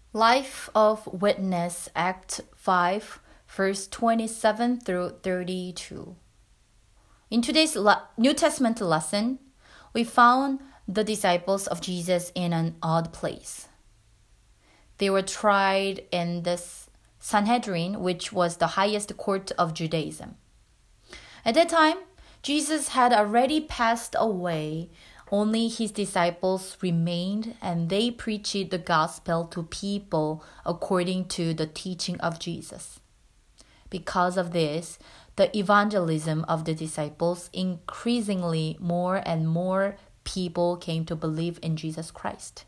Life of Witness, Act 5, verse 27 through 32. In today's New Testament lesson, we found the disciples of Jesus in an odd place. They were tried in the Sanhedrin, which was the highest court of Judaism. At that time, Jesus had already passed away. Only his disciples remained, and they preached the gospel to people according to the teaching of Jesus. Because of this, the evangelism of the disciples, increasingly more and more people came to believe in Jesus Christ.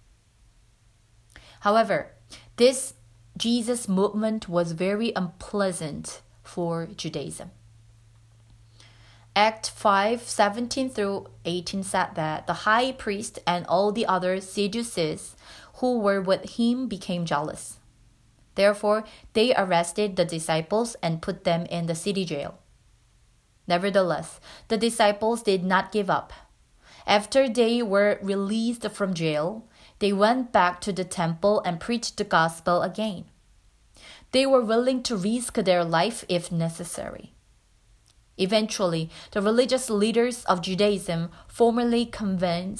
However, this Jesus movement was very unpleasant for Judaism. Act 5:17 through 18 said that the high priest and all the other Sadducees who were with him became jealous. Therefore, they arrested the disciples and put them in the city jail. Nevertheless, the disciples did not give up. After they were released from jail, they went back to the temple and preached the gospel again. They were willing to risk their life if necessary. Eventually, the religious leaders of Judaism formally convened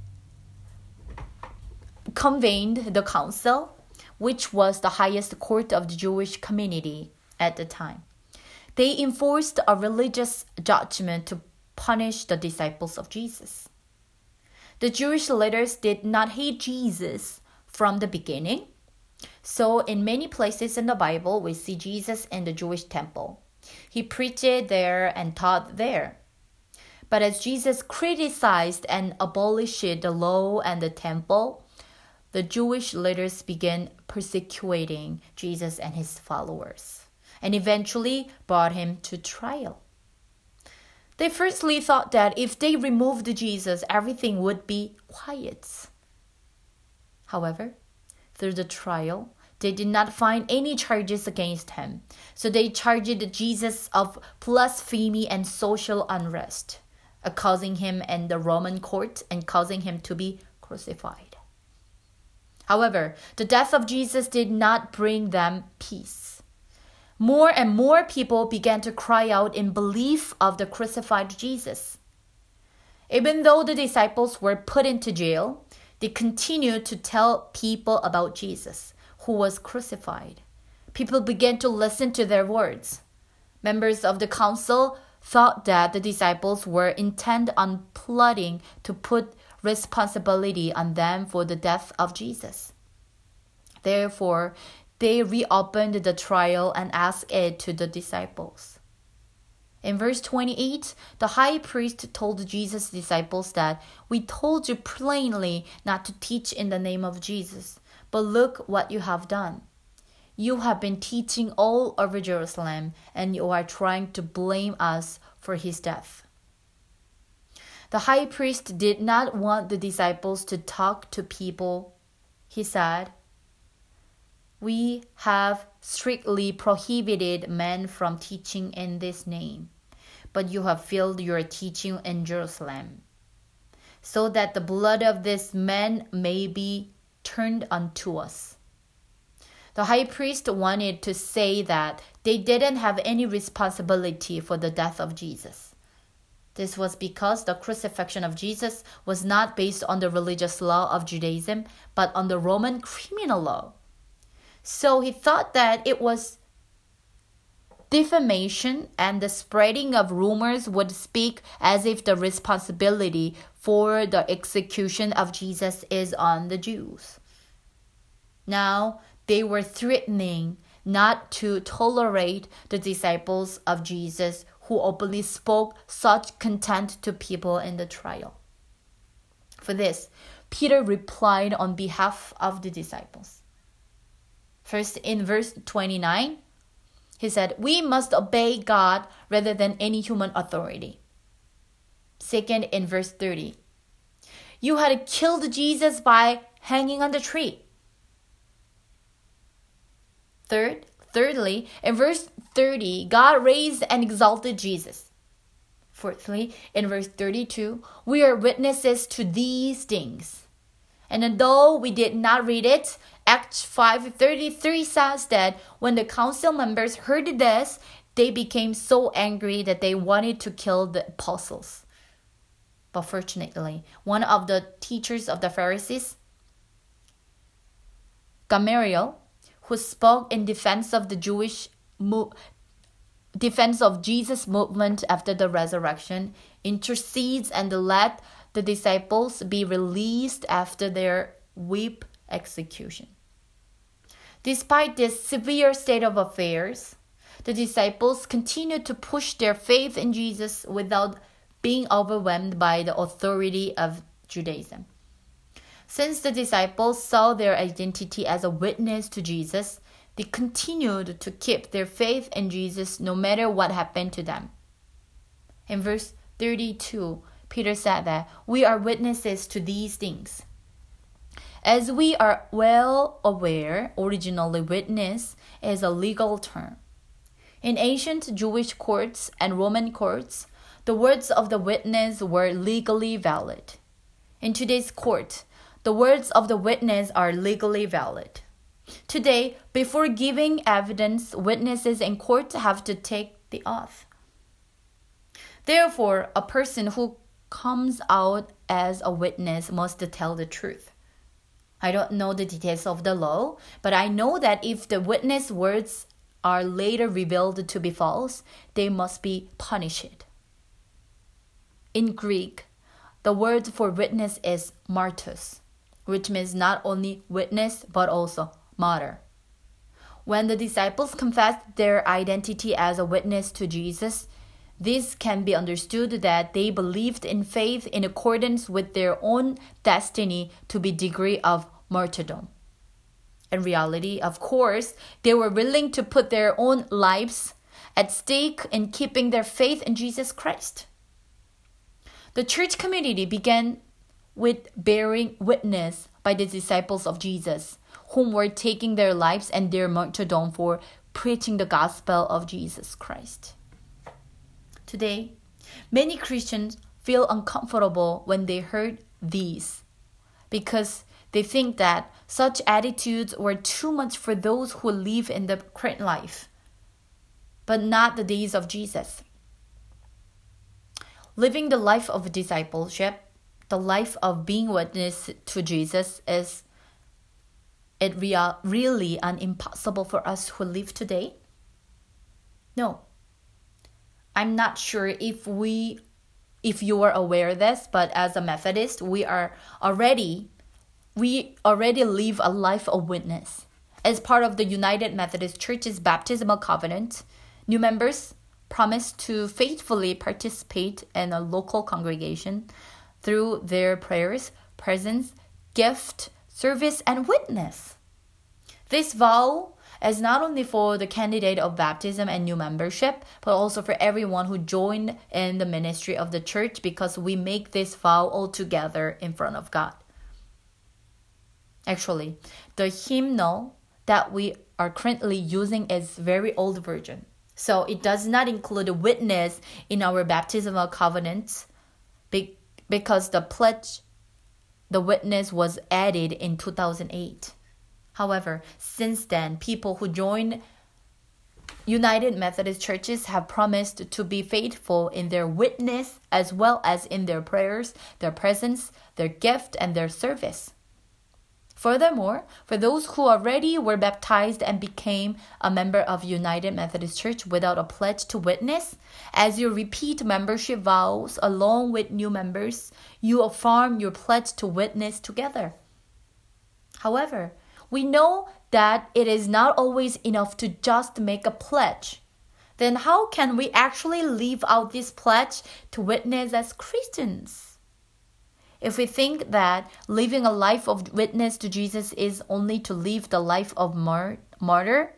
the council, which was the highest court of the Jewish community at the time. They enforced a religious judgment to punish the disciples of Jesus. The Jewish leaders did not hate Jesus from the beginning. So in many places in the Bible, we see Jesus in the Jewish temple. He preached there and taught there. But as Jesus criticized and abolished the law and the temple, the Jewish leaders began persecuting Jesus and his followers, and eventually brought him to trial. They firstly thought that if they removed Jesus, everything would be quiet. However, through the trial, they did not find any charges against him, so they charged Jesus of blasphemy and social unrest, accusing him in the Roman court and causing him to be crucified. However, the death of Jesus did not bring them peace. More and more people began to cry out in belief of the crucified Jesus. Even though the disciples were put into jail, they continued to tell people about Jesus, who was crucified. People began to listen to their words. Members of the council thought that the disciples were intent on plotting to put responsibility on them for the death of Jesus. Therefore, they reopened the trial and asked it to the disciples. In verse 28, the high priest told Jesus' disciples that, "We told you plainly not to teach in the name of Jesus. But look what you have done. You have been teaching all over Jerusalem, and you are trying to blame us for his death." The high priest did not want the disciples to talk to people. He said, "We have strictly prohibited men from teaching in this name, but you have filled your teaching in Jerusalem, so that the blood of these men may be turned unto us." The high priest wanted to say that they didn't have any responsibility for the death of Jesus. This was because the crucifixion of Jesus was not based on the religious law of Judaism, but on the Roman criminal law. So he thought that it was defamation, and the spreading of rumors would speak as if the responsibility for the execution of Jesus is on the Jews. Now, they were threatening not to tolerate the disciples of Jesus who openly spoke such contempt to people in the trial. For this, Peter replied on behalf of the disciples. First, in verse 29, he said, "We must obey God rather than any human authority." Second, in verse 30, "You had killed Jesus by hanging on the tree." Thirdly, in verse 30, God raised and exalted Jesus. Fourthly, in verse 32, "We are witnesses to these things." And though we did not read it, Acts 5:33 says that when the council members heard this, they became so angry that they wanted to kill the apostles. But fortunately, one of the teachers of the Pharisees, Gamaliel, who spoke in defense of the defense of Jesus' movement after the resurrection, intercedes and let the disciples be released after their whip execution. Despite this severe state of affairs, the disciples continued to push their faith in Jesus without being overwhelmed by the authority of Judaism. Since the disciples saw their identity as a witness to Jesus, they continued to keep their faith in Jesus no matter what happened to them. In verse 32, Peter said that we are witnesses to these things. As we are well aware, originally witness is a legal term. In ancient Jewish courts and Roman courts, the words of the witness were legally valid. In today's court, the words of the witness are legally valid. Today, before giving evidence, witnesses in court have to take the oath. Therefore, a person who comes out as a witness must tell the truth. I don't know the details of the law, but I know that if the witness words are later revealed to be false, they must be punished. In Greek, the word for witness is martys, which means not only witness but also martyr. When the disciples confessed their identity as a witness to Jesus, this can be understood that they believed in faith in accordance with their own destiny to be degree of martyrdom. In reality, of course, they were willing to put their own lives at stake in keeping their faith in Jesus Christ. The church community began with bearing witness by the disciples of Jesus, whom were taking their lives and their martyrdom for preaching the gospel of Jesus Christ. Today, many Christians feel uncomfortable when they heard these because they think that such attitudes were too much for those who live in the current life, but not the days of Jesus. Living the life of discipleship, the life of being witness to Jesus, is it really an impossible for us who live today? No. I'm not sure if you are aware of this, but as a Methodist, we already live a life of witness. As part of the United Methodist Church's baptismal covenant, new members promise to faithfully participate in a local congregation through their prayers, presence, gift, service, and witness. This vow is not only for the candidate of baptism and new membership, but also for everyone who joined in the ministry of the church, because we make this vow all together in front of God. Actually, the hymnal that we are currently using is very old version. So it does not include a witness in our baptismal covenants because the witness was added in 2008. However, since then, people who join United Methodist churches have promised to be faithful in their witness as well as in their prayers, their presence, their gift, and their service. Furthermore, for those who already were baptized and became a member of United Methodist Church without a pledge to witness, as you repeat membership vows along with new members, you affirm your pledge to witness together. However, we know that it is not always enough to just make a pledge. Then how can we actually live out this pledge to witness as Christians? If we think that living a life of witness to Jesus is only to live the life of martyr,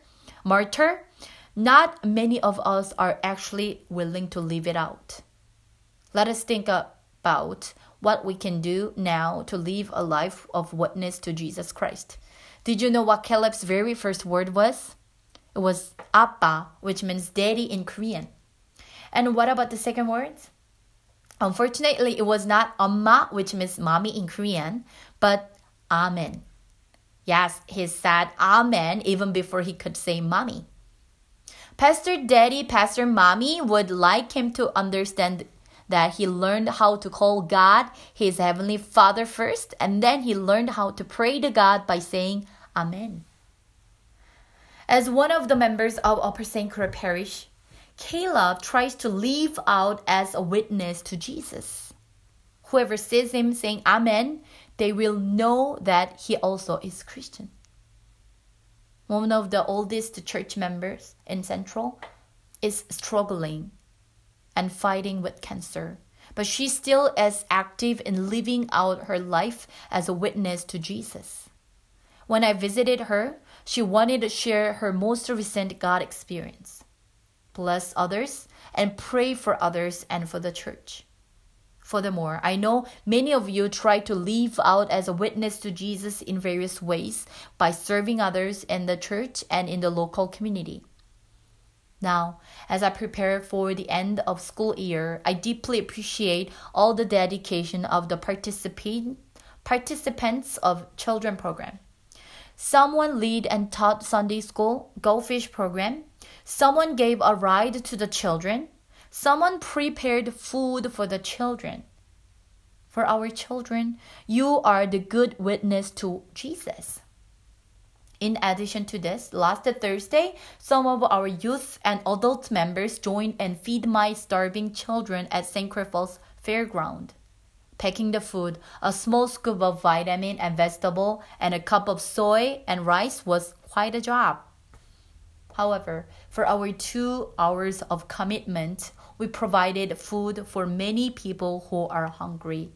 not many of us are actually willing to live it out. Let us think about what we can do now to live a life of witness to Jesus Christ. Did you know what Caleb's very first word was? It was Appa, which means daddy in Korean. And what about the second word? Unfortunately, it was not Amma, which means mommy in Korean, but Amen. Yes, he said Amen even before he could say Mommy. Pastor Daddy, Pastor Mommy would like him to understand that he learned how to call God his Heavenly Father first, and then he learned how to pray to God by saying Amen. As one of the members of Upper St. Croix Parish, Caleb tries to live out as a witness to Jesus. Whoever sees him saying Amen, they will know that he also is Christian. One of the oldest church members in Central is struggling and fighting with cancer, but she still is active in living out her life as a witness to Jesus. When I visited her, she wanted to share her most recent God experience, bless others, and pray for others and for the church. Furthermore, I know many of you try to live out as a witness to Jesus in various ways by serving others in the church and in the local community. Now, as I prepare for the end of school year, I deeply appreciate all the dedication of the participants of children program. Someone lead and taught Sunday school, Goldfish program. Someone gave a ride to the children. Someone prepared food for the children. For our children, you are the good witness to Jesus. In addition to this, last Thursday, some of our youth and adult members joined and feed my starving children at St. Croix Falls Fairground. Packing the food, a small scoop of vitamin and vegetable, and a cup of soy and rice was quite a job. However, for our 2 hours of commitment, we provided food for many people who are hungry.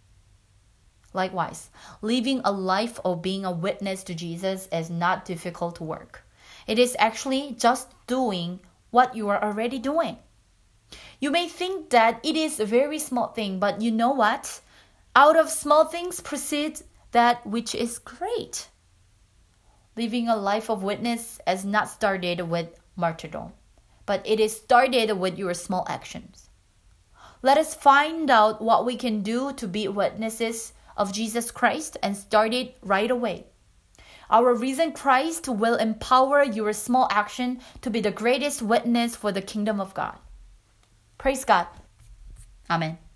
Likewise, living a life of being a witness to Jesus is not difficult work. It is actually just doing what you are already doing. You may think that it is a very small thing, but you know what? Out of small things proceeds that which is great. Living a life of witness has not started with martyrdom, but it is started with your small actions. Let us find out what we can do to be witnesses of Jesus Christ and start it right away. Our risen Christ will empower your small action to be the greatest witness for the kingdom of God. Praise God. Amen.